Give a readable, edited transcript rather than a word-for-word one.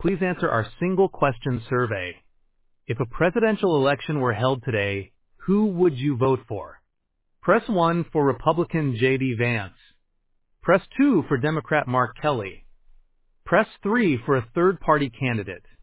Please answer our single question survey. If a presidential election were held today, who would you vote for? Press 1 for Republican J.D. Vance. Press 2 for Democrat Mark Kelly. Press 3 for a third-party candidate.